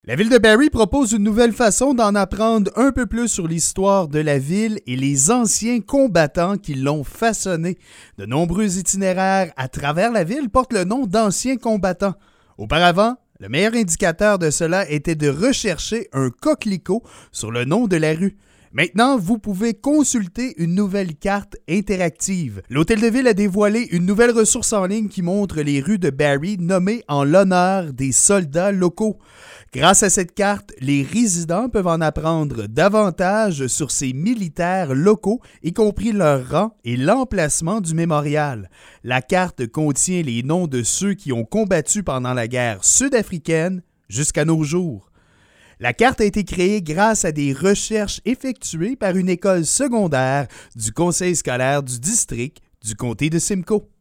La ville de Barrie propose une nouvelle façon d'en apprendre un peu plus sur l'histoire de la ville et les anciens combattants qui l'ont façonnée. De nombreux itinéraires à travers la ville portent le nom d'anciens combattants. Auparavant, le meilleur indicateur de cela était de rechercher un coquelicot sur le nom de la rue. Maintenant, vous pouvez consulter une nouvelle carte interactive. L'Hôtel de Ville a dévoilé une nouvelle ressource en ligne qui montre les rues de Barrie nommées en l'honneur des soldats locaux. Grâce à cette carte, les résidents peuvent en apprendre davantage sur ces militaires locaux, y compris leur rang et l'emplacement du mémorial. La carte contient les noms de ceux qui ont combattu pendant la guerre sud-africaine jusqu'à nos jours. La carte a été créée grâce à des recherches effectuées par une école secondaire du conseil scolaire du district du comté de Simcoe.